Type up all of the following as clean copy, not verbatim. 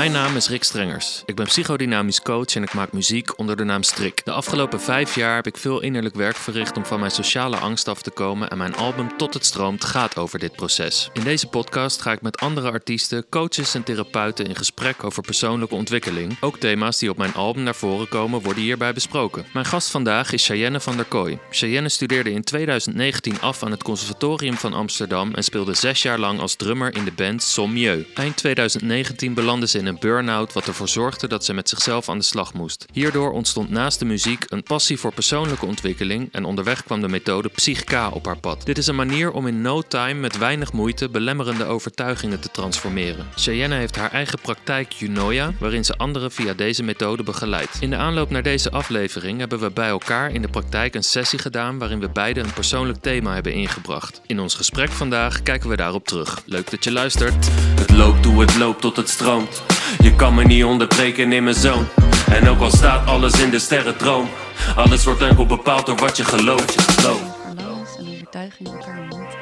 Mijn naam is Rick Strengers. Ik ben psychodynamisch coach en ik maak muziek onder de naam Strik. De afgelopen 5 jaar heb ik veel innerlijk werk verricht om van mijn sociale angst af te komen en mijn album Tot het stroomt gaat over dit proces. In deze podcast ga ik met andere artiesten, coaches en therapeuten in gesprek over persoonlijke ontwikkeling. Ook thema's die op mijn album naar voren komen worden hierbij besproken. Mijn gast vandaag is Cheyenne van der Kooi. Cheyenne studeerde in 2019 af aan het Conservatorium van Amsterdam en speelde 6 jaar lang als drummer in de band Sommieu. Eind 2019 belandde ze in een burn-out wat ervoor zorgde dat ze met zichzelf aan de slag moest. Hierdoor ontstond naast de muziek een passie voor persoonlijke ontwikkeling en onderweg kwam de methode Psych-K op haar pad. Dit is een manier om in no time met weinig moeite belemmerende overtuigingen te transformeren. Cheyenne heeft haar eigen praktijk Junoia, waarin ze anderen via deze methode begeleidt. In de aanloop naar deze aflevering hebben we bij elkaar in de praktijk een sessie gedaan waarin we beiden een persoonlijk thema hebben ingebracht. In ons gesprek vandaag kijken we daarop terug. Leuk dat je luistert. Het loopt hoe het loopt tot het stroomt. Je kan me niet onderbreken in mijn zoon. En ook al staat alles in de sterrendroom, alles wordt enkel bepaald door wat je gelooft. Verlangens en overtuigingen elkaar ontmoeten.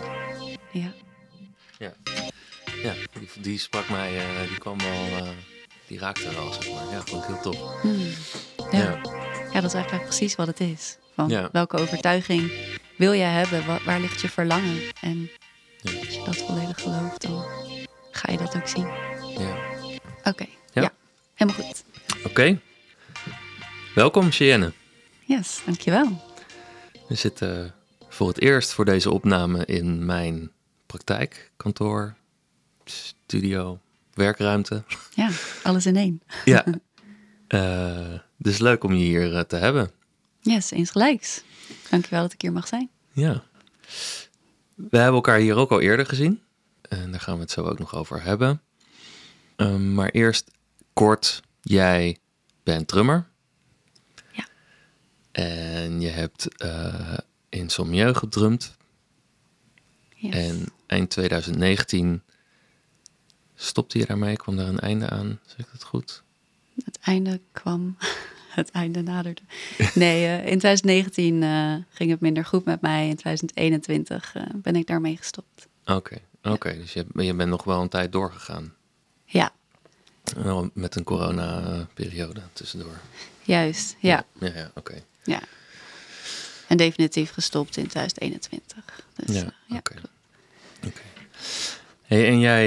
Ja, die sprak mij, die kwam wel, die raakte wel, zeg maar. Ja, vond ik heel tof. Ja, dat is eigenlijk precies wat het is. Van Ja. welke overtuiging wil jij hebben? Waar ligt je verlangen? En als je dat volledig gelooft, dan ga je dat ook zien. Ja. Oké, Ja. ja, helemaal goed. Oké. Welkom, Cheyenne. Yes, dankjewel. We zitten voor het eerst voor deze opname in mijn praktijk, kantoor, studio, werkruimte. Ja, alles in één. Ja. Dus leuk om je hier te hebben. Yes, eens gelijks. Dankjewel dat ik hier mag zijn. Ja. We hebben elkaar hier ook al eerder gezien. En daar gaan we het zo ook nog over hebben. Maar eerst kort, jij bent drummer. Ja. En je hebt in Sommieu gedrumd. Yes. En eind 2019 stopte je daarmee, kwam daar een einde aan. Zeg ik dat goed? Het einde kwam, het einde naderde. Nee, in 2019 ging het minder goed met mij. In 2021 ben ik daarmee gestopt. Oké. Dus je bent nog wel een tijd doorgegaan. Ja, Wel met een corona-periode tussendoor. juist. Ja. Oké. Ja. En definitief gestopt in 2021. Dus, Ja, oké. klopt. Hey, en jij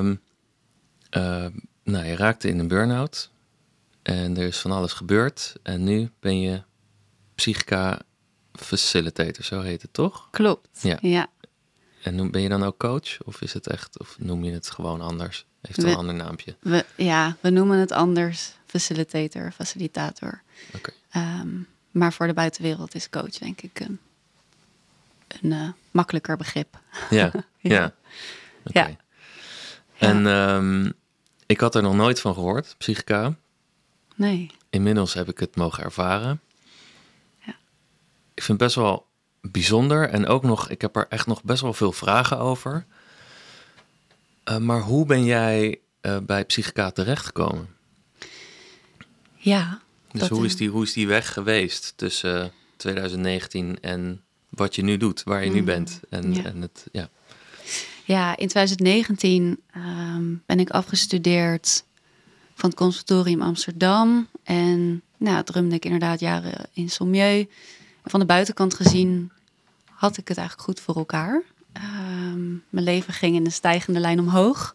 je raakte in een burn-out. En er is van alles gebeurd. En nu ben je Psych-K facilitator, zo heet het toch? Klopt. Ja. Ja. En ben je dan ook coach? Of is het echt, of noem je het gewoon anders? Heeft het een ander naampje? We noemen het anders facilitator. Oké. Maar voor de buitenwereld is coach denk ik een makkelijker begrip. Ja. Ja. Oké. Ja. En ik had er nog nooit van gehoord, Psych-K. Nee. Inmiddels heb ik het mogen ervaren. Ja. Ik vind het best wel bijzonder. En ook nog, ik heb er echt nog best wel veel vragen over. Maar hoe ben jij bij Psych-K terechtgekomen? Ja. Dus hoe is die weg geweest tussen 2019 en wat je nu doet, waar je nu bent? Ja, in 2019 ben ik afgestudeerd van het Conservatorium Amsterdam. En drumde ik inderdaad jaren in Sommieu. En van de buitenkant gezien had ik het eigenlijk goed voor elkaar. Mijn leven ging in een stijgende lijn omhoog.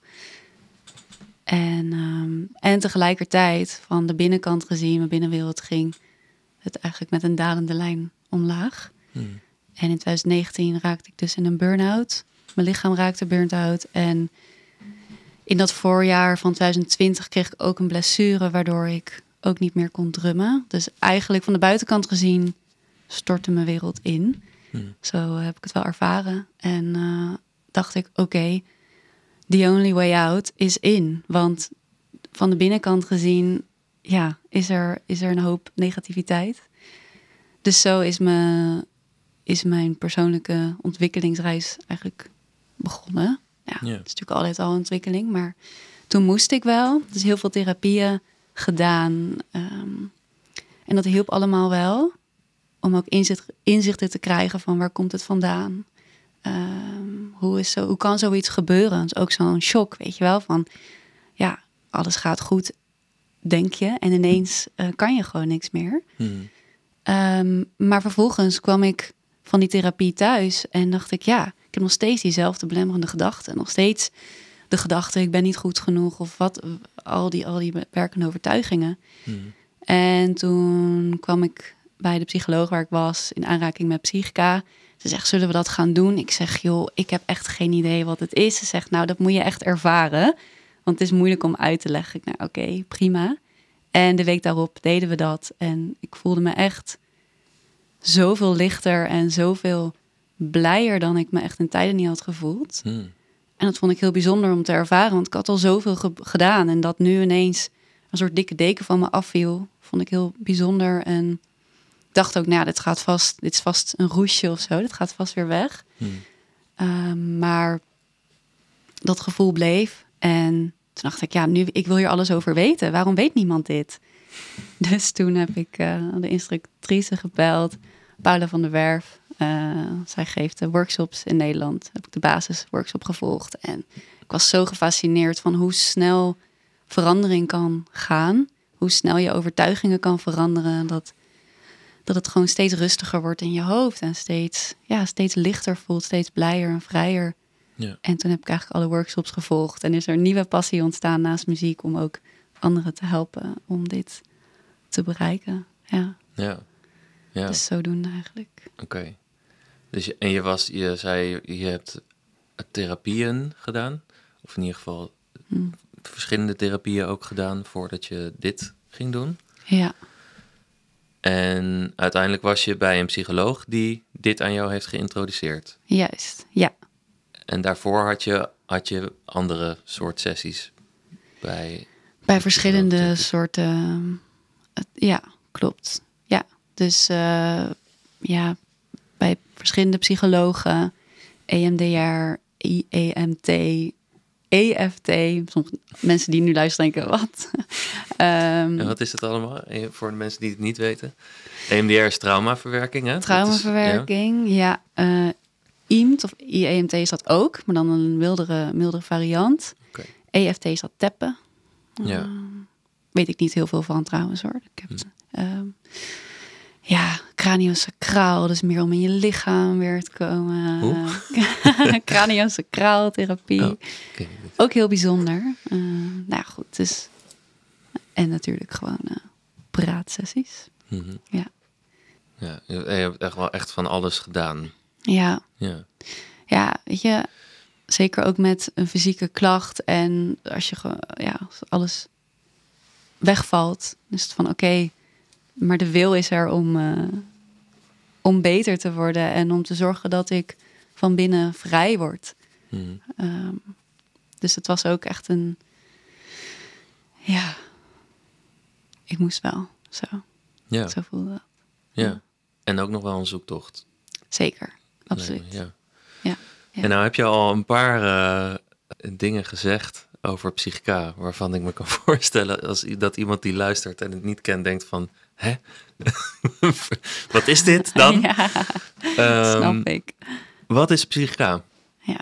En tegelijkertijd, van de binnenkant gezien, mijn binnenwereld, ging het eigenlijk met een dalende lijn omlaag. En in 2019 raakte ik dus in een burn-out. Mijn lichaam raakte burn-out. En in dat voorjaar van 2020 kreeg ik ook een blessure, waardoor ik ook niet meer kon drummen. Dus eigenlijk van de buitenkant gezien stortte mijn wereld in. Zo heb ik het wel ervaren. En dacht ik, oké, the only way out is in. Want van de binnenkant gezien, is er een hoop negativiteit. Dus zo is mijn persoonlijke ontwikkelingsreis eigenlijk begonnen. Ja, het is natuurlijk altijd al een ontwikkeling, maar toen moest ik wel. Dus heel veel therapieën gedaan. En dat hielp allemaal wel. Om ook inzichten te krijgen van waar komt het vandaan. Hoe kan zoiets gebeuren? Dat is ook zo'n shock, weet je wel. Van alles gaat goed, denk je. En ineens kan je gewoon niks meer. Maar vervolgens kwam ik van die therapie thuis en dacht ik, ik heb nog steeds diezelfde belemmerende gedachten. Nog steeds de gedachte, ik ben niet goed genoeg of wat, al die beperkende overtuigingen. En toen kwam ik bij de psycholoog waar ik was in aanraking met Psychica. Ze zegt, zullen we dat gaan doen? Ik zeg, joh, ik heb echt geen idee wat het is. Ze zegt, nou, dat moet je echt ervaren. Want het is moeilijk om uit te leggen. Ik, nou, oké, prima. En de week daarop deden we dat. En ik voelde me echt zoveel lichter en zoveel blijer dan ik me echt in tijden niet had gevoeld. En dat vond ik heel bijzonder om te ervaren. Want ik had al zoveel gedaan. En dat nu ineens een soort dikke deken van me afviel, vond ik heel bijzonder. En ik dacht ook, nou, dit is vast een roesje of zo. Dit gaat vast weer weg. Maar dat gevoel bleef. En toen dacht ik, ik wil hier alles over weten. Waarom weet niemand dit? Dus toen heb ik de instructrice gebeld, Paula van der Werf. Zij geeft workshops in Nederland. Heb ik de basisworkshop gevolgd. En ik was zo gefascineerd van hoe snel verandering kan gaan. Hoe snel je overtuigingen kan veranderen. Dat het gewoon steeds rustiger wordt in je hoofd. En steeds lichter voelt. Steeds blijer en vrijer. Ja. En toen heb ik eigenlijk alle workshops gevolgd. En is er een nieuwe passie ontstaan naast muziek. Om ook anderen te helpen om dit te bereiken. Ja. Dus zodoende eigenlijk. Oké. Dus je zei, je hebt therapieën gedaan. Of in ieder geval verschillende therapieën ook gedaan voordat je dit ging doen. Ja. En uiteindelijk was je bij een psycholoog die dit aan jou heeft geïntroduceerd. Juist, ja. En daarvoor had je andere soort sessies bij verschillende soorten. Ja, klopt. Ja, dus bij verschillende psychologen, EMDR, IEMT, EFT. Sommige mensen die nu luisteren denken, wat? En wat is het allemaal voor de mensen die het niet weten? EMDR is traumaverwerking, hè? Traumaverwerking, ja. IEMT of IEMT is dat ook, maar dan een mildere variant. Okay. EFT is dat tappen. Ja. Weet ik niet heel veel van trouwens, hoor. Ik heb craniosacraal, dus meer om in je lichaam weer te komen. Craniosacraal therapie. Oh, okay. Ook heel bijzonder. Goed, dus. En natuurlijk gewoon praatsessies. Ja. Ja, je hebt echt wel echt van alles gedaan. Ja, weet je, zeker ook met een fysieke klacht. En als als alles wegvalt, is het van oké, maar de wil is er om beter te worden en om te zorgen dat ik van binnen vrij word. Dus het was ook echt ik moest wel zo. Ja. Zo voelde dat. Ja, en ook nog wel een zoektocht. Zeker, absoluut. Ja. En nou heb je al een paar dingen gezegd over Psychica, waarvan ik me kan voorstellen dat iemand die luistert en het niet kent denkt van, hè? Wat is dit dan? Snap ik. Wat is Psychica? Ja.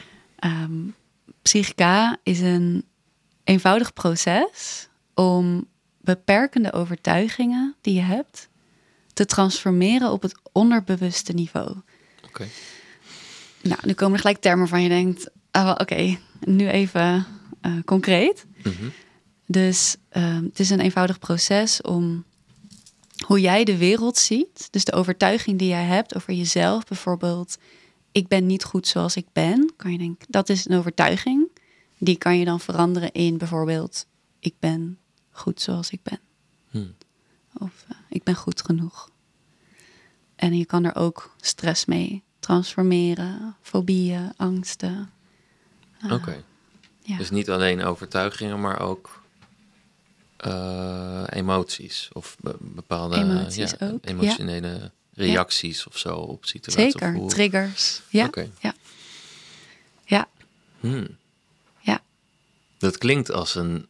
Psychica is een eenvoudig proces om beperkende overtuigingen die je hebt te transformeren op het onderbewuste niveau. Oké. Nou, nu komen er gelijk termen van je denkt, oké, nu even concreet. Dus het is een eenvoudig proces om hoe jij de wereld ziet, dus de overtuiging die jij hebt over jezelf, bijvoorbeeld, ik ben niet goed zoals ik ben, kan je denken, dat is een overtuiging. Die kan je dan veranderen in bijvoorbeeld, ik ben goed zoals ik ben. Of ik ben goed genoeg. En je kan er ook stress mee transformeren, fobieën, angsten. Oké. Ja. Dus niet alleen overtuigingen, maar ook emoties of bepaalde emotionele reacties of zo op situaties. Zeker, triggers. Ja. Okay. Ja. Ja. Dat klinkt als een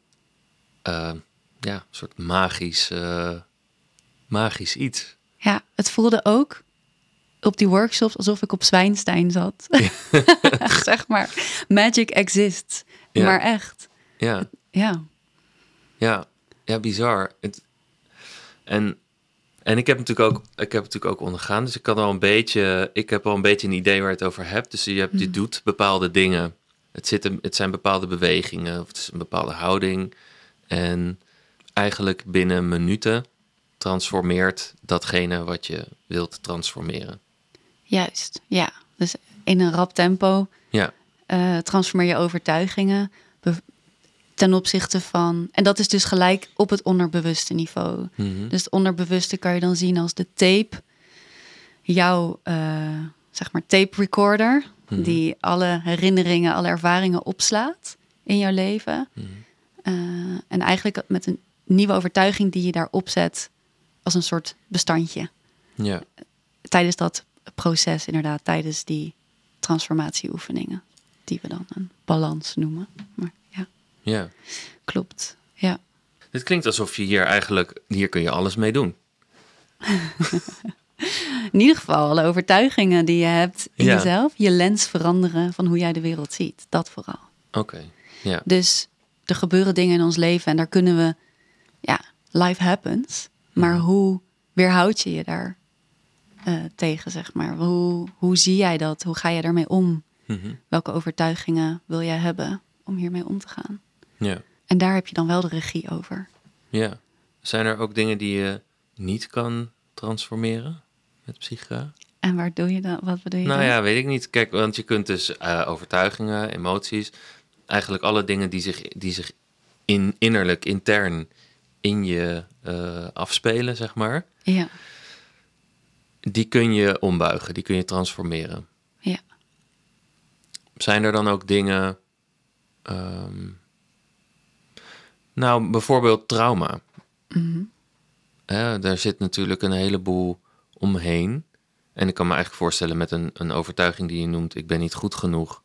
soort magisch iets. Ja, het voelde ook op die workshops alsof ik op Zwijnstein zat. Zeg maar, magic exists. Ja. Maar echt. Ja. Ja. Ja, bizar. En ik heb natuurlijk ook ondergaan, dus ik heb al een beetje een idee waar je het over hebt. Dus je doet bepaalde dingen. Het zijn bepaalde bewegingen, of het is een bepaalde houding. En eigenlijk binnen minuten transformeert datgene wat je wilt transformeren. Juist, ja. Dus in een rap tempo transformeer je overtuigingen ten opzichte van... En dat is dus gelijk op het onderbewuste niveau. Mm-hmm. Dus het onderbewuste kan je dan zien als de tape. Jouw, zeg maar, tape recorder. Mm-hmm. Die alle herinneringen, alle ervaringen opslaat in jouw leven. Mm-hmm. En eigenlijk met een nieuwe overtuiging die je daarop zet als een soort bestandje. Ja. Tijdens dat proces, inderdaad, tijdens die transformatieoefeningen. Die we dan een balans noemen. Maar ja. Klopt, ja. Het klinkt alsof je hier kun je alles mee doen. In ieder geval alle overtuigingen die je hebt in jezelf. Je lens veranderen van hoe jij de wereld ziet. Dat vooral. Oké, ja. Dus er gebeuren dingen in ons leven en daar kunnen we... life happens. Maar hoe weerhoud je daar tegen, zeg maar? Hoe zie jij dat? Hoe ga je daarmee om? Mm-hmm. Welke overtuigingen wil jij hebben om hiermee om te gaan? Ja. En daar heb je dan wel de regie over. Ja. Zijn er ook dingen die je niet kan transformeren met psychica? En waar doe je dan? Wat bedoel je Nou dan? ja, weet ik niet. Kijk, want je kunt dus overtuigingen, emoties... eigenlijk alle dingen die zich innerlijk, intern in je afspelen, zeg maar... Ja. Die kun je ombuigen, die kun je transformeren. Ja. Zijn er dan ook dingen... nou, bijvoorbeeld trauma. Mm-hmm. Daar zit natuurlijk een heleboel omheen. En ik kan me eigenlijk voorstellen met een overtuiging die je noemt... ik ben niet goed genoeg.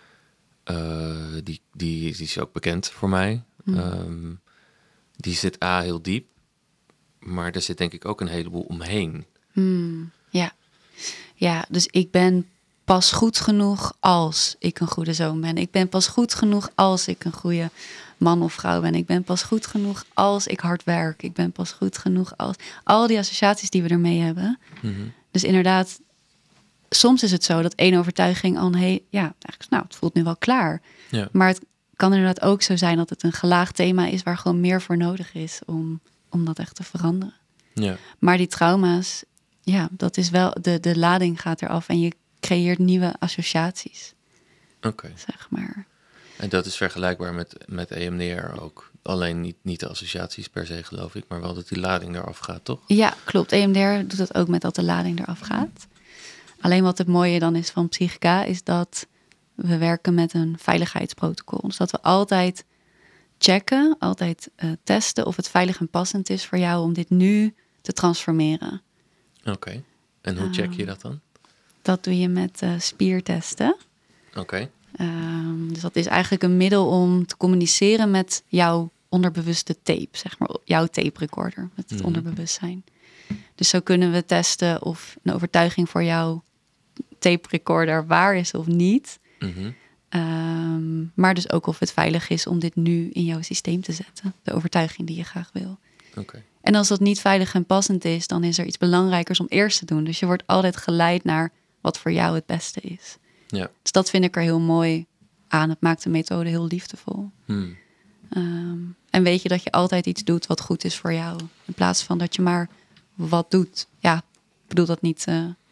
Die is ook bekend voor mij. Mm. Die zit heel diep. Maar er zit denk ik ook een heleboel omheen. Ja. Ja, dus ik ben pas goed genoeg als ik een goede zoon ben. Ik ben pas goed genoeg als ik een goede man of vrouw ben. Ik ben pas goed genoeg als ik hard werk. Ik ben pas goed genoeg als... Al die associaties die we ermee hebben. Mm-hmm. Dus inderdaad, soms is het zo dat één overtuiging al het voelt nu wel klaar. Ja. Maar het kan inderdaad ook zo zijn dat het een gelaagd thema is... waar gewoon meer voor nodig is om dat echt te veranderen. Ja. Maar die trauma's, dat is wel... De lading gaat eraf en je creëert nieuwe associaties. Oké. Zeg maar. En dat is vergelijkbaar met EMDR ook. Alleen niet de associaties per se, geloof ik, maar wel dat die lading eraf gaat, toch? Ja, klopt. EMDR doet dat ook met dat de lading eraf gaat. Alleen wat het mooie dan is van psychica is dat we werken met een veiligheidsprotocol. Dus dat we altijd checken, altijd testen of het veilig en passend is voor jou om dit nu te transformeren. Oké. En hoe check je dat dan? Dat doe je met spiertesten. Oké. Dus dat is eigenlijk een middel om te communiceren met jouw onderbewuste tape, zeg maar, jouw tape recorder, met het onderbewustzijn. Dus zo kunnen we testen of een overtuiging voor jouw tape recorder waar is of niet. Mm-hmm. Maar dus ook of het veilig is om dit nu in jouw systeem te zetten. De overtuiging die je graag wil. Okay. En als dat niet veilig en passend is, dan is er iets belangrijkers om eerst te doen. Dus je wordt altijd geleid naar wat voor jou het beste is. Ja. Dus dat vind ik er heel mooi aan. Het maakt de methode heel liefdevol. En weet je dat je altijd iets doet wat goed is voor jou. In plaats van dat je maar wat doet. Ja, ik bedoel dat niet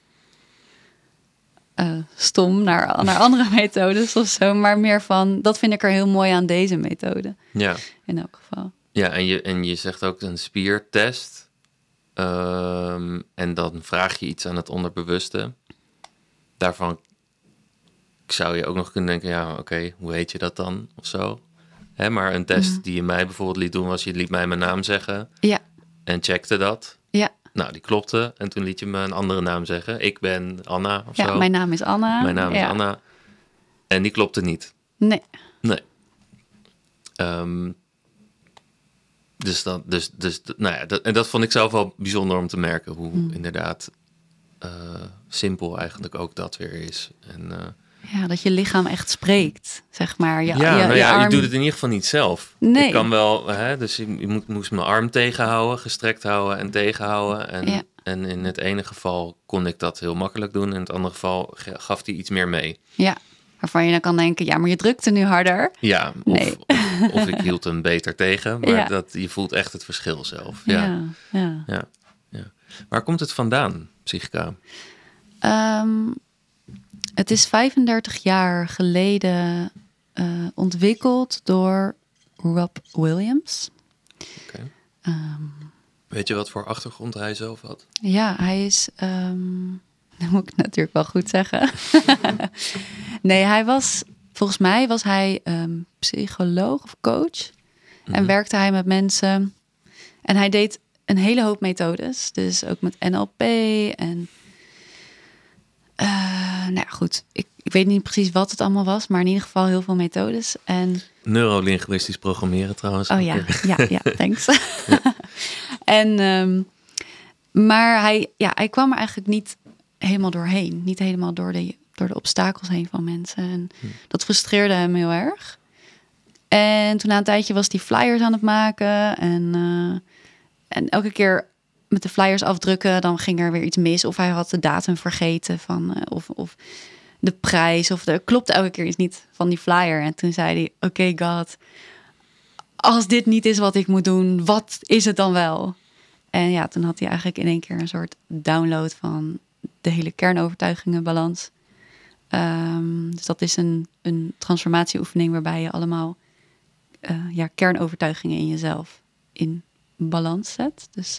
stom naar andere methodes of zo. Maar meer van, dat vind ik er heel mooi aan deze methode. Ja. In elk geval. Ja, en je zegt ook een spiertest. En dan vraag je iets aan het onderbewuste. Daarvan zou je ook nog kunnen denken, oké, hoe heet je dat dan? Of zo. Maar een test die je mij bijvoorbeeld liet doen was, je liet mij mijn naam zeggen. Ja. En checkte dat. Ja. Nou, die klopte. En toen liet je me een andere naam zeggen. Ik ben Anna of zo. Ja, mijn naam is Anna. Mijn naam is Anna. En die klopte niet. Nee. En dat vond ik zelf wel bijzonder om te merken. Hoe inderdaad simpel eigenlijk ook dat weer is. En Ja, dat je lichaam echt spreekt, zeg maar. Je doet het in ieder geval niet zelf. Nee. Ik kan wel, dus je moest mijn arm tegenhouden, gestrekt houden en tegenhouden. En in het ene geval kon ik dat heel makkelijk doen. In het andere geval gaf hij iets meer mee. Ja, waarvan je dan kan denken, ja, maar je drukte nu harder. Ja, of ik hield hem beter tegen. Maar je voelt echt het verschil zelf. Ja. Waar komt het vandaan, Psychica? Het is 35 jaar geleden ontwikkeld door Rob Williams. Okay. Weet je wat voor achtergrond hij zelf had? Ja, hij is... dat moet ik natuurlijk wel goed zeggen. Nee, volgens mij was hij psycholoog of coach. En werkte hij met mensen. En hij deed een hele hoop methodes. Dus ook met NLP en... nou ja, goed. Ik weet niet precies wat het allemaal was, maar in ieder geval heel veel methodes. En... Neurolinguïstisch programmeren trouwens. Oh ja, thanks. En, maar hij kwam er eigenlijk niet helemaal doorheen. Niet helemaal door de obstakels heen van mensen. En dat frustreerde hem heel erg. En toen na een tijdje was hij flyers aan het maken. En elke keer met de flyers afdrukken, dan ging er weer iets mis. Of hij had de datum vergeten van, of de prijs. Of er klopte elke keer iets niet van die flyer. En toen zei hij, oké, God, als dit niet is wat ik moet doen, wat is het dan wel? En ja, toen had hij eigenlijk in één keer een soort download van de hele kernovertuigingenbalans. Dus dat is een transformatieoefening waarbij je allemaal kernovertuigingen in jezelf in balans zet. Dus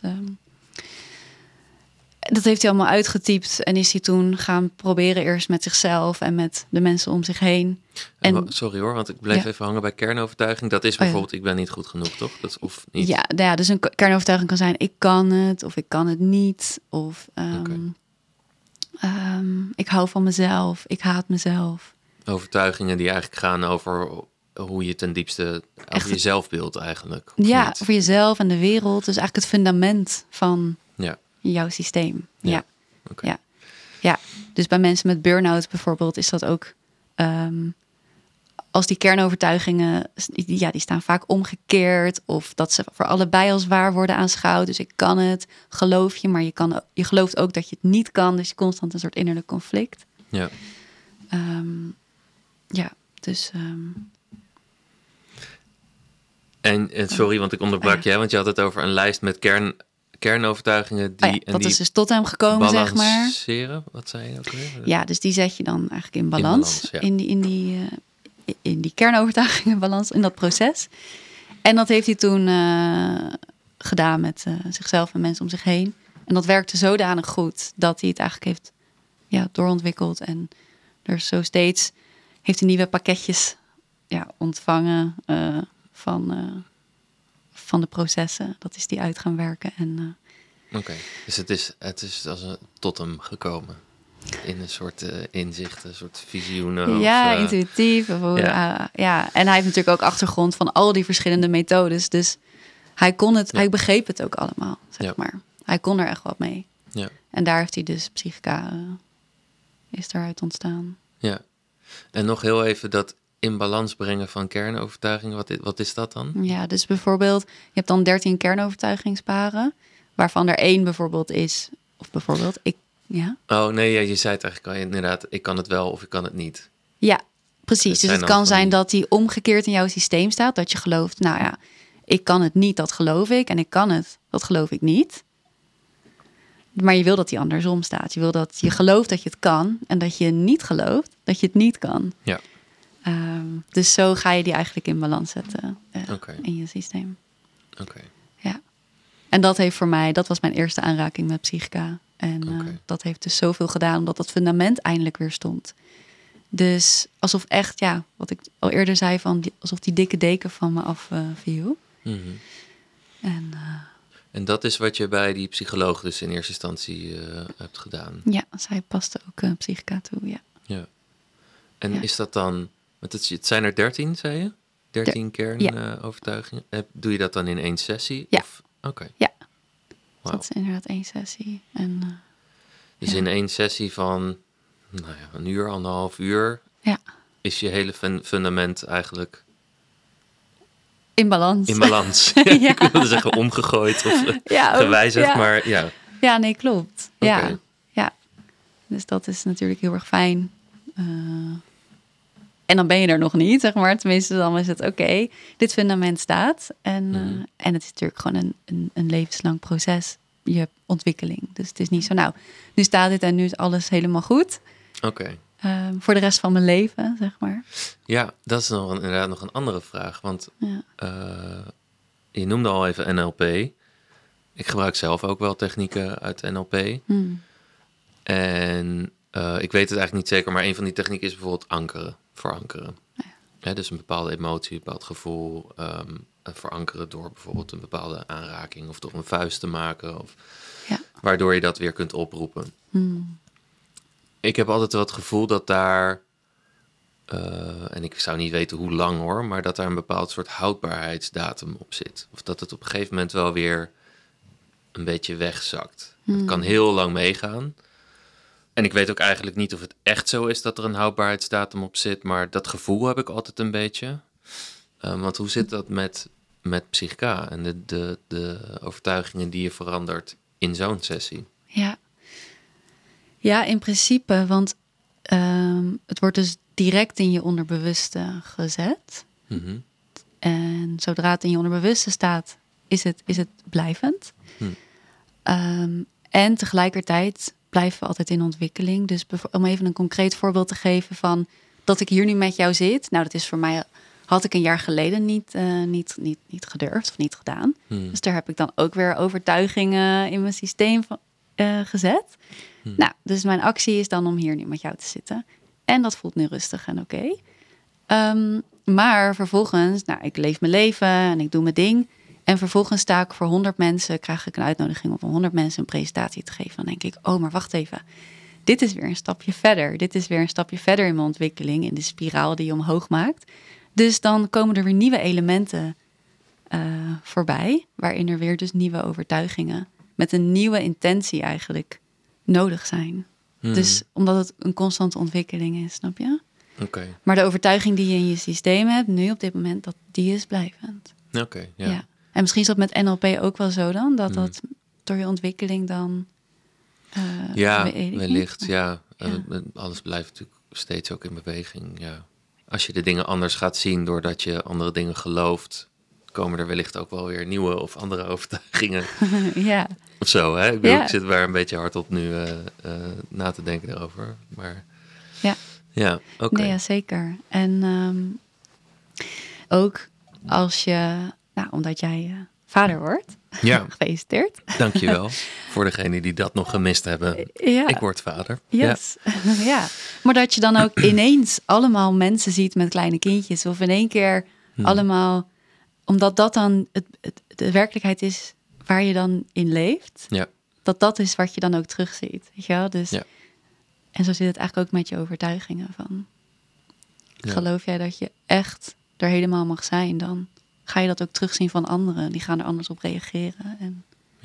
dat heeft hij allemaal uitgetypt en is hij toen gaan proberen eerst met zichzelf en met de mensen om zich heen. Sorry hoor, want ik bleef even hangen bij kernovertuiging. Dat is bijvoorbeeld, ik ben niet goed genoeg, toch? Dat, of niet? Ja, dus een kernovertuiging kan zijn, ik kan het of ik kan het niet. Of ik hou van mezelf, ik haat mezelf. Overtuigingen die eigenlijk gaan over hoe je ten diepste over je zelfbeeld eigenlijk. Ja, over jezelf en de wereld. Dus eigenlijk het fundament van jouw systeem. Ja. Okay. Ja, dus bij mensen met burn-out bijvoorbeeld is dat ook... als die kernovertuigingen, die staan vaak omgekeerd. Of dat ze voor allebei als waar worden aanschouwd. Dus ik kan het, geloof je. Maar je gelooft ook dat je het niet kan. Dus constant een soort innerlijk conflict. Ja. Dus... En sorry, want ik onderbrak je, want je had het over een lijst met kernovertuigingen die... dat is dus tot hem gekomen, zeg maar. Balanceren, wat zei je ook weer? Ja, dus die zet je dan eigenlijk in balans. In die kernovertuigingenbalans, in dat proces. En dat heeft hij toen gedaan met zichzelf en mensen om zich heen. En dat werkte zodanig goed dat hij het eigenlijk heeft doorontwikkeld. En er zo steeds heeft hij nieuwe pakketjes ontvangen van de processen. Dat is die uit gaan werken. Oké, dus het is als tot hem gekomen. In een soort inzicht, een soort visioenen. Intuïtief. En hij heeft natuurlijk ook achtergrond van al die verschillende methodes. Dus hij kon het, hij begreep het ook allemaal, zeg maar. Hij kon er echt wat mee. Ja. En daar heeft hij dus Psychica is daaruit ontstaan. Ja. En nog heel even dat in balans brengen van kernovertuigingen. Wat is dat dan? Ja, dus bijvoorbeeld, je hebt dan 13 kernovertuigingsparen, waarvan er 1 bijvoorbeeld is, of bijvoorbeeld ik. Ja. Oh nee, je zei het eigenlijk al inderdaad. Ik kan het wel of ik kan het niet. Ja, precies. Dus het kan zijn dat die omgekeerd in jouw systeem staat. Dat je gelooft, ik kan het niet, dat geloof ik. En ik kan het, dat geloof ik niet. Maar je wil dat die andersom staat. Je wil dat je gelooft dat je het kan. En dat je niet gelooft dat je het niet kan. Ja. Dus zo ga je die eigenlijk in balans zetten in je systeem. Oké. Ja. En dat was mijn eerste aanraking met Psychica. En dat heeft dus zoveel gedaan, omdat dat fundament eindelijk weer stond. Dus alsof echt, wat ik al eerder zei, alsof die dikke deken van me afviel. Mm-hmm. En dat is wat je bij die psycholoog dus in eerste instantie hebt gedaan? Ja, zij paste ook Psychica toe, ja. En is dat dan, want het zijn er 13, zei je? 13 kernovertuigingen. Doe je dat dan in 1 sessie? Ja. Oké. Ja. Wow. Dat is inderdaad 1 sessie. En, dus in 1 sessie van 1 uur, 1,5 uur Ja. is je hele fundament eigenlijk In balans. in balans. Ja. Ik wilde zeggen omgegooid of Ja, ook, gewijzigd, ja. maar ja. Ja, nee, klopt. Ja. Oké. Ja. Dus dat is natuurlijk heel erg fijn. En dan ben je er nog niet, zeg maar. Tenminste, dan is het oké. Dit fundament staat. En het is natuurlijk gewoon een levenslang proces. Je ontwikkeling. Dus het is niet zo, nou, nu staat dit en nu is alles helemaal goed. Oké. Voor de rest van mijn leven, zeg maar. Ja, dat is inderdaad nog een andere vraag. Want Ja. je noemde al even NLP. Ik gebruik zelf ook wel technieken uit NLP. En ik weet het eigenlijk niet zeker, maar een van die technieken is bijvoorbeeld ankeren. Verankeren. Ja, dus een bepaalde emotie, een bepaald gevoel verankeren door bijvoorbeeld een bepaalde aanraking of door een vuist te maken. Of, waardoor je dat weer kunt oproepen. Ik heb altijd wel het gevoel dat daar, en ik zou niet weten hoe lang hoor, maar dat daar een bepaald soort houdbaarheidsdatum op zit. Of dat het op een gegeven moment wel weer een beetje wegzakt. Het kan heel lang meegaan. En ik weet ook eigenlijk niet of het echt zo is dat er een houdbaarheidsdatum op zit, maar dat gevoel heb ik altijd een beetje. Want hoe zit dat met psychica en de overtuigingen die je verandert in zo'n sessie? Ja, in principe, want het wordt dus direct in je onderbewuste gezet. En zodra het in je onderbewuste staat, is het blijvend. En tegelijkertijd blijven we altijd in ontwikkeling. Dus om even een concreet voorbeeld te geven van dat ik hier nu met jou zit. Nou, dat is voor mij, had ik een jaar geleden niet gedurfd of niet gedaan. Dus daar heb ik dan ook weer overtuigingen in mijn systeem gezet. Nou, dus mijn actie is dan om hier nu met jou te zitten. En dat voelt nu rustig en oké. Maar vervolgens, nou, ik leef mijn leven en ik doe mijn ding. En vervolgens sta ik voor 100 mensen, krijg ik een uitnodiging om voor 100 mensen een presentatie te geven. Dan denk ik, oh, maar wacht even. Dit is weer een stapje verder. Dit is weer een stapje verder in mijn ontwikkeling, in de spiraal die je omhoog maakt. Dus dan komen er weer nieuwe elementen voorbij, waarin er weer dus nieuwe overtuigingen met een nieuwe intentie eigenlijk nodig zijn. Dus omdat het een constante ontwikkeling is, snap je? Oké. Maar de overtuiging die je in je systeem hebt, nu op dit moment, die is blijvend. Oké, ja. En misschien is dat met NLP ook wel zo dan, dat door je ontwikkeling dan... wellicht, ja. Alles blijft natuurlijk steeds ook in beweging, ja. Als je de dingen anders gaat zien doordat je andere dingen gelooft, komen er wellicht ook wel weer nieuwe of andere overtuigingen. Ja. Of zo, hè? Ik bedoel, ik zit waar een beetje hard op nu na te denken erover. Maar ja, oké. Nee, ja, zeker. En ook als je, nou, omdat jij vader wordt, gefeliciteerd. Dankjewel voor degenen die dat nog gemist hebben. Ja. Ik word vader. Yes. Ja. Maar dat je dan ook ineens allemaal mensen ziet met kleine kindjes. Of in één keer allemaal, omdat dat dan de werkelijkheid is waar je dan in leeft. Ja. Dat is wat je dan ook terugziet. Weet je wel? Dus, en zo zit het eigenlijk ook met je overtuigingen van. Geloof jij dat je echt er helemaal mag zijn, dan ga je dat ook terugzien van anderen. Die gaan er anders op reageren. En,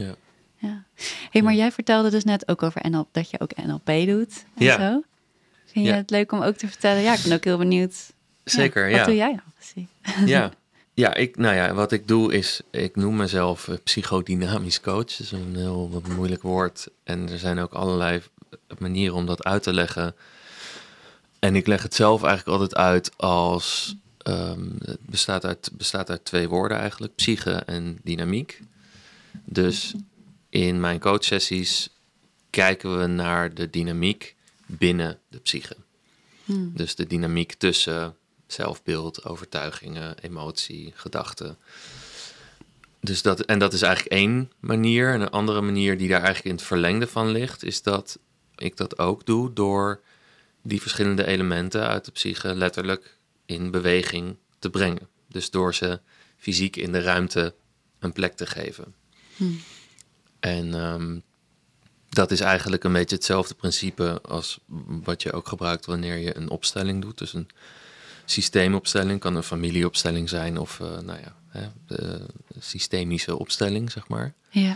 Hey, maar jij vertelde dus net ook over NLP, dat je ook NLP doet en zo. Vind je het leuk om ook te vertellen? Ja, ik ben ook heel benieuwd. Zeker, Wat doe jij nou precies? Wat ik doe is, ik noem mezelf psychodynamisch coach. Dat is een heel moeilijk woord. En er zijn ook allerlei manieren om dat uit te leggen. En ik leg het zelf eigenlijk altijd uit als... het bestaat uit 2 woorden eigenlijk. Psyche en dynamiek. Dus in mijn coachsessies kijken we naar de dynamiek binnen de psyche. Dus de dynamiek tussen zelfbeeld, overtuigingen, emotie, gedachten. Dus dat is eigenlijk 1 manier. En een andere manier die daar eigenlijk in het verlengde van ligt, is dat ik dat ook doe door die verschillende elementen uit de psyche letterlijk in beweging te brengen. Dus door ze fysiek in de ruimte een plek te geven. En dat is eigenlijk een beetje hetzelfde principe als wat je ook gebruikt wanneer je een opstelling doet. Dus een systeemopstelling kan een familieopstelling zijn of de systemische opstelling, zeg maar. Ja.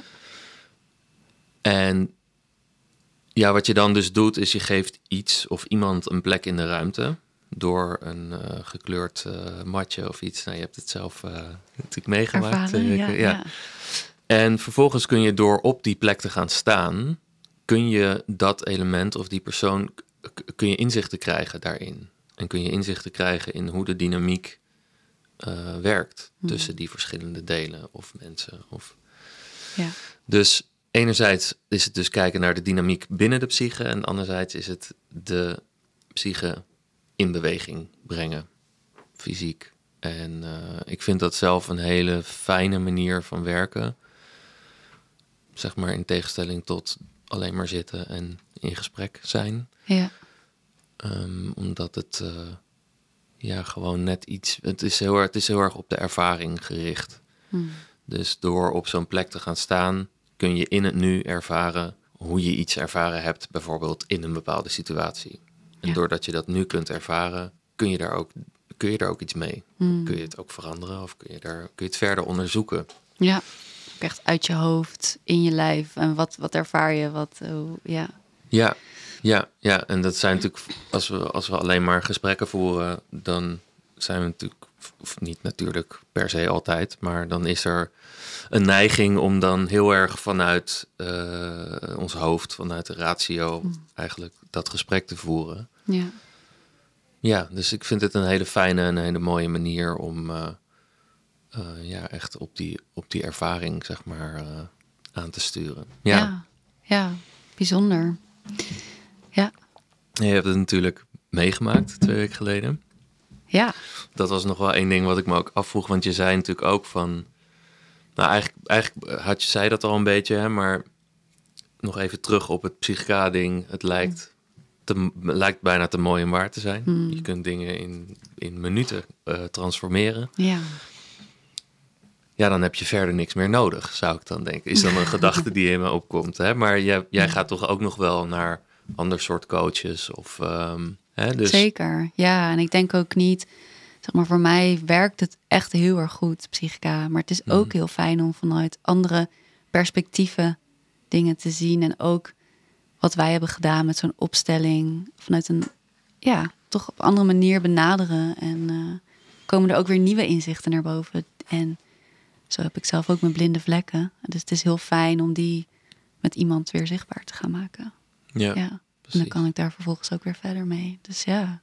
En ja, wat je dan dus doet is je geeft iets of iemand een plek in de ruimte. door een gekleurd matje of iets. Nou, je hebt het zelf natuurlijk meegemaakt. Ervaren, ja. En vervolgens kun je door op die plek te gaan staan, kun je dat element of die persoon, kun je inzichten krijgen daarin. En kun je inzichten krijgen in hoe de dynamiek werkt tussen die verschillende delen of mensen. Ja. Dus enerzijds is het dus kijken naar de dynamiek binnen de psyche en anderzijds is het de psyche in beweging brengen, fysiek. En ik vind dat zelf een hele fijne manier van werken. Zeg maar in tegenstelling tot alleen maar zitten en in gesprek zijn. Ja. Omdat het gewoon net iets... Het is heel erg op de ervaring gericht. Dus door op zo'n plek te gaan staan, kun je in het nu ervaren hoe je iets ervaren hebt, bijvoorbeeld in een bepaalde situatie. En doordat je dat nu kunt ervaren, kun je daar ook iets mee. Kun je het ook veranderen of kun je het verder onderzoeken. Ja, ook echt uit je hoofd, in je lijf. En wat ervaar je? Ja, en dat zijn natuurlijk, als we alleen maar gesprekken voeren, dan zijn we natuurlijk, of niet natuurlijk per se altijd, maar dan is er een neiging om dan heel erg vanuit ons hoofd, vanuit de ratio, eigenlijk dat gesprek te voeren. Ja. Ja, dus ik vind het een hele fijne en een hele mooie manier om echt op die ervaring, zeg maar, aan te sturen. Ja, bijzonder. Ja. En je hebt het natuurlijk meegemaakt 2 weken geleden. Ja. Dat was nog wel één ding wat ik me ook afvroeg, want je zei natuurlijk ook van... Nou, eigenlijk zei dat al een beetje, hè, maar nog even terug op het psychica-ding. Het lijkt bijna te mooi om waar te zijn. Je kunt dingen in minuten transformeren. Ja. Ja, dan heb je verder niks meer nodig, zou ik dan denken. Is dan een gedachte die in me opkomt. Hè? Maar jij gaat toch ook nog wel naar ander soort coaches? Of, dus... Zeker, ja. En ik denk ook niet... Zeg maar, voor mij werkt het echt heel erg goed, psychica. Maar het is ook heel fijn om vanuit andere perspectieven dingen te zien. En ook wat wij hebben gedaan met zo'n opstelling. Vanuit een, toch op een andere manier benaderen. En komen er ook weer nieuwe inzichten naar boven. En zo heb ik zelf ook mijn blinde vlekken. Dus het is heel fijn om die met iemand weer zichtbaar te gaan maken. Ja. En dan kan ik daar vervolgens ook weer verder mee. Dus ja.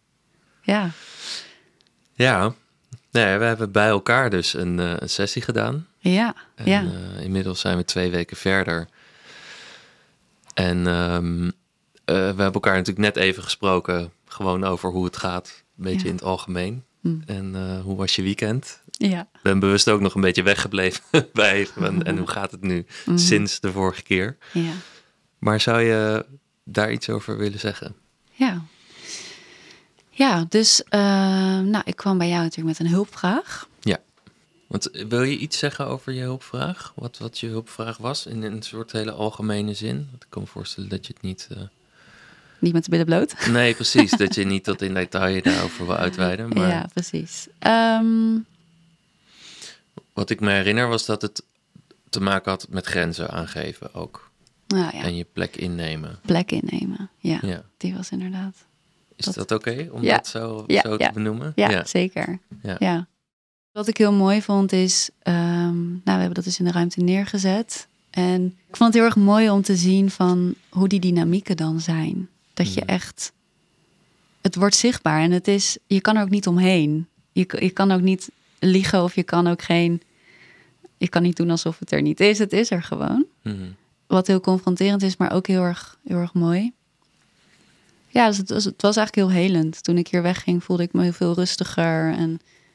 Ja, nee, we hebben bij elkaar dus een sessie gedaan. Ja, en, inmiddels zijn we 2 weken verder. En we hebben elkaar natuurlijk net even gesproken, gewoon over hoe het gaat. Een beetje in het algemeen. En hoe was je weekend? Ja. Ik ben bewust ook nog een beetje weggebleven bij. En hoe gaat het nu sinds de vorige keer? Ja. Maar zou je daar iets over willen zeggen? Ja, dus ik kwam bij jou natuurlijk met een hulpvraag. Ja, want wil je iets zeggen over je hulpvraag? Wat je hulpvraag was in een soort hele algemene zin? Want ik kan me voorstellen dat je het niet... Niet met de billen bloot? Nee, precies. Dat je niet tot in detail daarover wil uitweiden. Maar... Ja, precies. Wat ik me herinner was dat het te maken had met grenzen aangeven ook. En je plek innemen. Plek innemen, ja. Die was inderdaad... Is dat oké om dat zo te benoemen? Ja, zeker. Ja. Wat ik heel mooi vond is... we hebben dat dus in de ruimte neergezet. En ik vond het heel erg mooi om te zien van hoe die dynamieken dan zijn. Dat je echt... Het wordt zichtbaar en het is... Je kan er ook niet omheen. Je kan ook niet liegen of je kan ook geen... Je kan niet doen alsof het er niet is. Het is er gewoon. Wat heel confronterend is, maar ook heel erg mooi. Ja, dus het was eigenlijk heel helend. Toen ik hier wegging, voelde ik me heel veel rustiger. En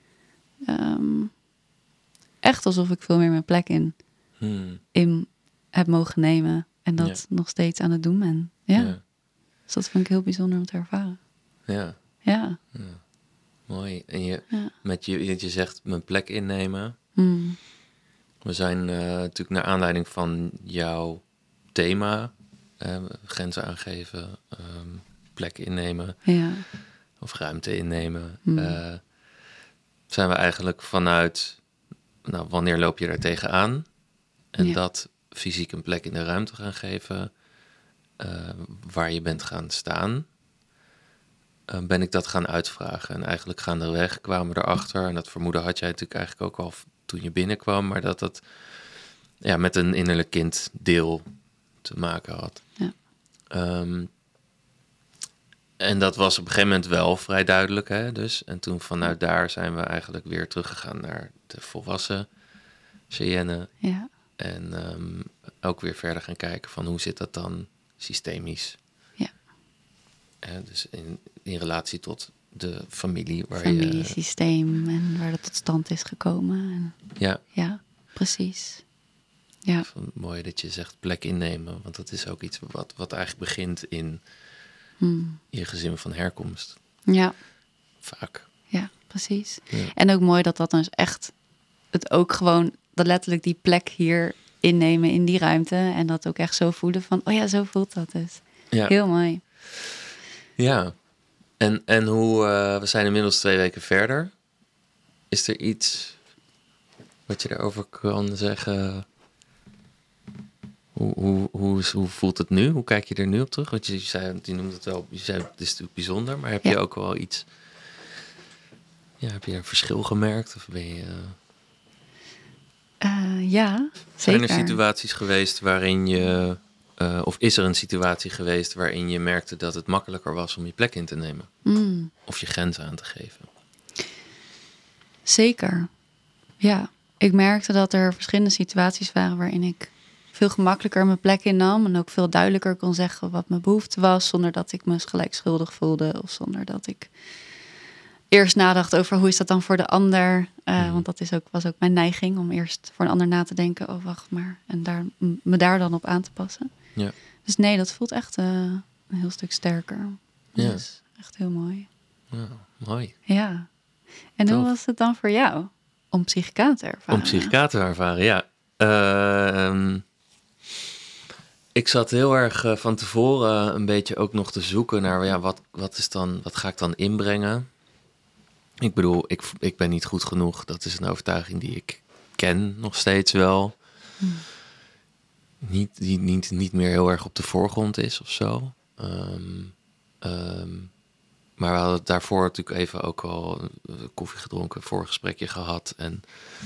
echt alsof ik veel meer mijn plek in heb mogen nemen. En dat nog steeds aan het doen ben. Ja. Dus dat vond ik heel bijzonder om te ervaren. Ja. Mooi. En je zegt mijn plek innemen. We zijn natuurlijk naar aanleiding van jouw thema... grenzen aangeven... plek innemen of ruimte innemen. Zijn we eigenlijk vanuit, wanneer loop je daar tegenaan? En dat fysiek een plek in de ruimte gaan geven waar je bent gaan staan. ben ik dat gaan uitvragen. En eigenlijk gaandeweg kwamen we erachter, en dat vermoeden had jij natuurlijk eigenlijk ook al toen je binnenkwam, maar dat met een innerlijk kinddeel te maken had. Ja. En dat was op een gegeven moment wel vrij duidelijk. Hè, dus. En toen vanuit daar zijn we eigenlijk weer teruggegaan naar de volwassen Cheyenne. Ja. En ook weer verder gaan kijken van hoe zit dat dan systemisch. Ja. Dus in relatie tot de familie. Familiesysteem en waar dat tot stand is gekomen. En, ja, precies. Ja. Mooi dat je zegt plek innemen. Want dat is ook iets wat eigenlijk begint in je gezin van herkomst. Ja. Vaak. Ja, precies. Ja. En ook mooi dat dan echt het ook gewoon, dat letterlijk die plek hier innemen in die ruimte. En dat ook echt zo voelen van, oh ja, zo voelt dat dus. Ja. Heel mooi. Ja. En hoe, we zijn inmiddels 2 weken verder. Is er iets wat je daarover kan zeggen? Hoe voelt het nu? Hoe kijk je er nu op terug? Want je noemde het wel, je zei het is natuurlijk bijzonder, maar heb je ook wel iets? Ja, heb je een verschil gemerkt? Of ben je? Ja, zeker. Zijn er situaties geweest waarin je, of is er een situatie geweest waarin je merkte dat het makkelijker was om je plek in te nemen? Of je grenzen aan te geven? Zeker. Ja, ik merkte dat er verschillende situaties waren waarin ik veel gemakkelijker mijn plek innam en ook veel duidelijker kon zeggen wat mijn behoefte was, zonder dat ik me gelijk schuldig voelde of zonder dat ik eerst nadacht over hoe is dat dan voor de ander. Want dat was ook mijn neiging om eerst voor een ander na te denken. Oh, wacht maar. En me daar dan op aan te passen. Ja. Dus nee, dat voelt echt een heel stuk sterker. Ja. Dus echt heel mooi. Ja, mooi. Ja. En hoe was het dan voor jou om psychica te ervaren? Om psychica te ervaren, ja. Ik zat heel erg van tevoren een beetje ook nog te zoeken naar wat ga ik dan inbrengen? Ik bedoel, ik ben niet goed genoeg. Dat is een overtuiging die ik ken nog steeds wel. Niet meer heel erg op de voorgrond is of zo. Maar we hadden daarvoor natuurlijk even ook al koffie gedronken, een voorgesprekje gehad. En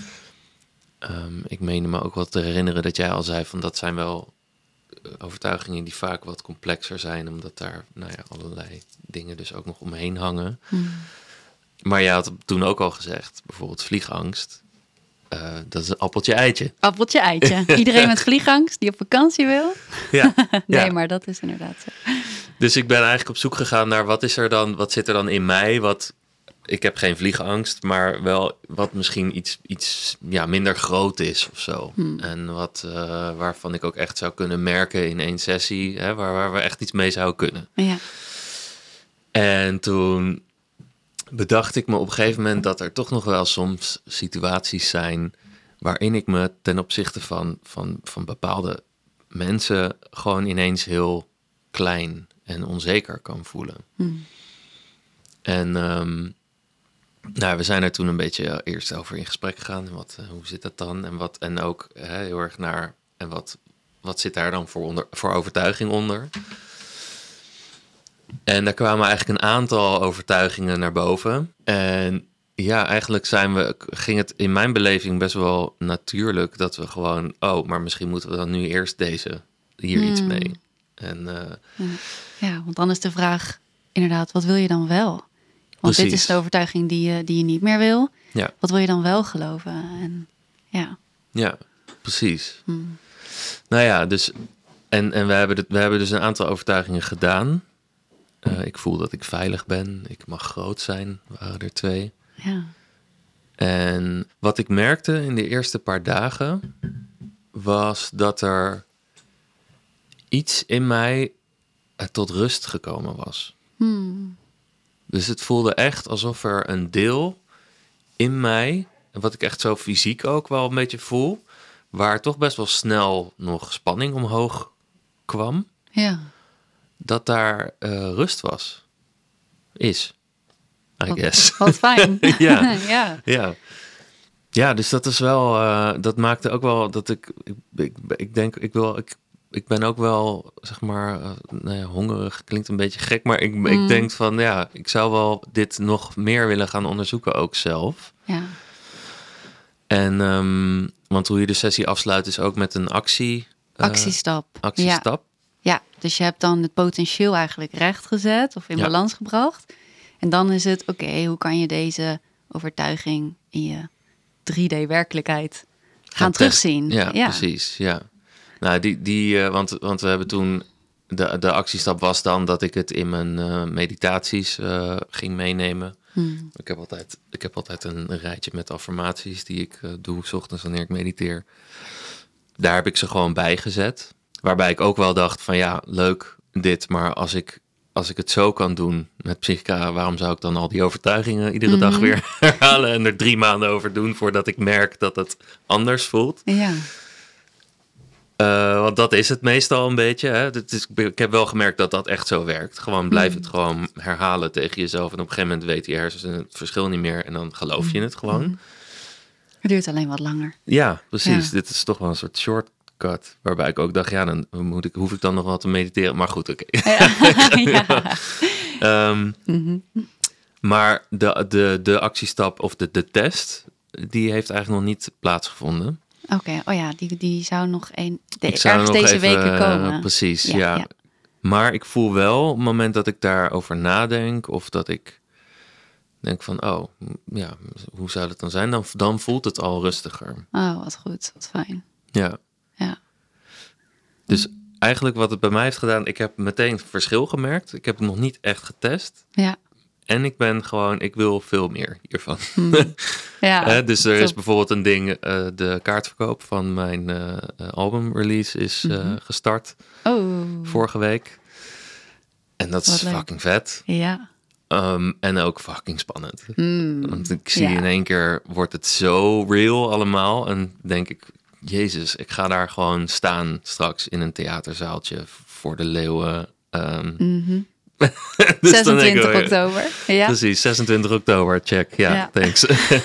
ik meende me ook wel te herinneren dat jij al zei van dat zijn wel overtuigingen die vaak wat complexer zijn, omdat daar allerlei dingen dus ook nog omheen hangen. Maar je had toen ook al gezegd, bijvoorbeeld vliegangst. Dat is een appeltje-eitje. Appeltje-eitje. Iedereen met vliegangst die op vakantie wil. Ja. Nee, maar dat is inderdaad zo. Dus ik ben eigenlijk op zoek gegaan naar wat zit er dan in mij? Ik heb geen vliegangst, maar wel wat misschien iets minder groot is of zo. En waarvan ik ook echt zou kunnen merken in 1 sessie, hè, waar we echt iets mee zouden kunnen. Ja. En toen bedacht ik me op een gegeven moment dat er toch nog wel soms situaties zijn waarin ik me ten opzichte van bepaalde mensen gewoon ineens heel klein en onzeker kan voelen. En we zijn er toen een beetje eerst over in gesprek gegaan. Hoe zit dat dan? En ook heel erg naar en wat zit daar dan voor overtuiging onder? En daar kwamen eigenlijk een aantal overtuigingen naar boven. En ja, eigenlijk ging het in mijn beleving best wel natuurlijk dat we gewoon, maar misschien moeten we dan nu eerst hier iets mee. En, ja, want dan is de vraag inderdaad, wat wil je dan wel? Want precies. Dit is de overtuiging die je niet meer wil. Ja. Wat wil je dan wel geloven? En, ja, precies. Nou ja, dus en we hebben dus een aantal overtuigingen gedaan. Ik voel dat ik veilig ben. Ik mag groot zijn. Waren er 2. Ja. En wat ik merkte in de eerste paar dagen was dat er iets in mij tot rust gekomen was. Dus het voelde echt alsof er een deel in mij, wat ik echt zo fysiek ook wel een beetje voel, waar toch best wel snel nog spanning omhoog kwam. Ja. Dat daar rust is, I guess. Wat fijn. Ja, dus dat is wel, dat maakte ook wel dat ik denk, ik ik ben ook wel, zeg maar, hongerig. Klinkt een beetje gek, maar ik denk van, ja, ik zou wel dit nog meer willen gaan onderzoeken ook zelf. Ja. En, want hoe je de sessie afsluit is ook met een Actiestap. Actiestap. Ja, dus je hebt dan het potentieel eigenlijk rechtgezet of in balans gebracht. En dan is het, oké, hoe kan je deze overtuiging in je 3D-werkelijkheid gaan terugzien? Ja, precies. Ja. Nou, want we hebben toen... De actiestap was dan dat ik het in mijn meditaties ging meenemen. Ik heb altijd een rijtje met affirmaties die ik doe 's ochtends wanneer ik mediteer. Daar heb ik ze gewoon bij gezet. Waarbij ik ook wel dacht van ja, leuk dit, maar als ik het zo kan doen met Psychica, waarom zou ik dan al die overtuigingen iedere dag weer herhalen en er 3 maanden over doen voordat ik merk dat het anders voelt? Ja. Want dat is het meestal een beetje. Hè? Ik heb wel gemerkt dat dat echt zo werkt. Gewoon blijf het gewoon herhalen tegen jezelf. En op een gegeven moment weet je hersenen het verschil niet meer. En dan geloof je het gewoon. Het duurt alleen wat langer. Ja, precies. Ja. Dit is toch wel een soort shortcut. Waarbij ik ook dacht, ja, dan hoef ik dan nog wat te mediteren. Maar goed, oké. Maar de actiestap of de test, die heeft eigenlijk nog niet plaatsgevonden. Oké, oh ja, die zou nog ergens deze weken komen. Precies, ja. Maar ik voel wel, op het moment dat ik daarover nadenk, of dat ik denk van, oh, ja, hoe zou dat dan zijn? Dan voelt het al rustiger. Oh, wat goed, wat fijn. Ja. Dus eigenlijk wat het bij mij heeft gedaan, ik heb meteen verschil gemerkt. Ik heb het nog niet echt getest. Ja. En ik wil veel meer hiervan. Ja, dus er is bijvoorbeeld een ding, de kaartverkoop van mijn albumrelease is gestart vorige week. En dat is fucking vet. Ja. En ook fucking spannend. Want ik zie in één keer, wordt het zo real allemaal. En denk ik, Jezus, ik ga daar gewoon staan straks in een theaterzaaltje voor de leeuwen. Dus 26 oktober. Ja. Precies, 26 oktober, check. Ja. Thanks.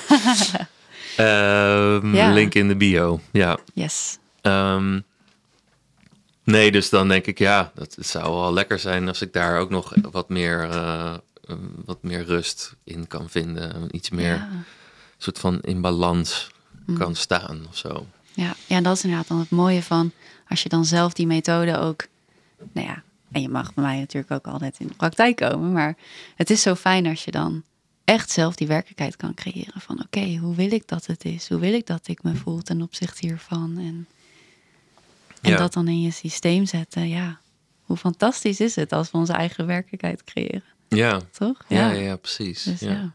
Link in de bio. Ja. Yes. Nee, dus dan denk ik, ja, het zou wel lekker zijn als ik daar ook nog wat meer rust in kan vinden. Iets meer soort van in balans kan staan of zo. Ja, dat is inderdaad dan het mooie van als je dan zelf die methode ook, nou ja, en je mag bij mij natuurlijk ook altijd in de praktijk komen, maar het is zo fijn als je dan echt zelf die werkelijkheid kan creëren van oké, hoe wil ik dat het is? Hoe wil ik dat ik me voel ten opzichte hiervan? En dat dan in je systeem zetten, ja. Hoe fantastisch is het als we onze eigen werkelijkheid creëren? Ja. Toch? Ja, precies. Dus, ja.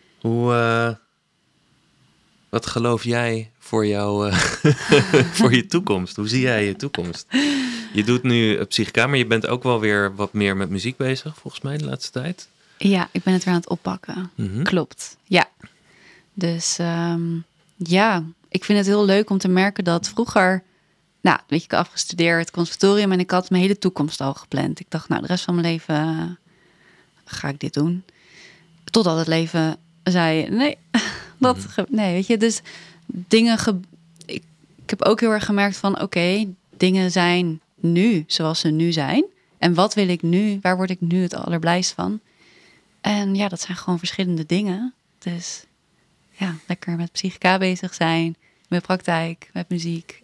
Wat geloof jij voor jou, voor je toekomst? Hoe zie jij je toekomst? Je doet nu Psychica, maar je bent ook wel weer wat meer met muziek bezig, volgens mij, de laatste tijd. Ja, ik ben het weer aan het oppakken. Klopt, ja. Dus ik vind het heel leuk om te merken dat vroeger, nou, weet je, ik heb afgestudeerd, conservatorium, en ik had mijn hele toekomst al gepland. Ik dacht, nou, de rest van mijn leven ga ik dit doen. Totdat het leven zei, nee, nee, weet je. Dus dingen, ik heb ook heel erg gemerkt van, oké, dingen zijn nu zoals ze nu zijn. En wat wil ik nu? Waar word ik nu het allerblijst van? En ja, dat zijn gewoon verschillende dingen. Dus ja, lekker met Psychica bezig zijn, met praktijk, met muziek.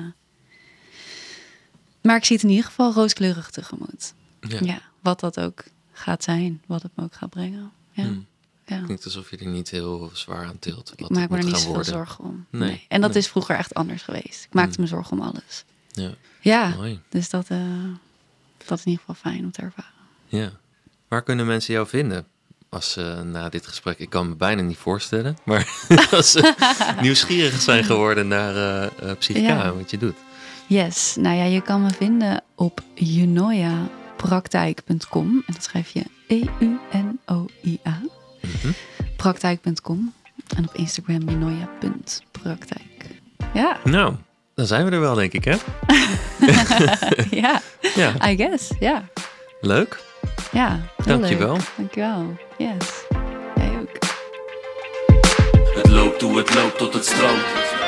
Maar ik zie het in ieder geval rooskleurig tegemoet. Ja, wat dat ook gaat zijn, wat het me ook gaat brengen. Ja. Het klinkt alsof je er niet heel zwaar aan tilt. Ik maak me er niet zoveel zorgen om. Nee. En dat is vroeger echt anders geweest. Ik maakte me zorgen om alles. Ja, mooi. Dus dat is in ieder geval fijn om te ervaren. Ja. Waar kunnen mensen jou vinden? Als ze na dit gesprek, ik kan me bijna niet voorstellen, maar als ze nieuwsgierig zijn geworden naar Psychica en wat je doet. Yes, nou ja, je kan me vinden op eunoiapraktijk.com en dat schrijf je EUNOIA. Praktijk.com en op Instagram eunoia.praktijk. Ja. Nou, dan zijn we er wel, denk ik, hè? Ja, I guess, ja. Leuk. Ja, dankjewel. Dankjewel. Yes. Jij ook. Het loopt hoe het loopt tot het stroomt.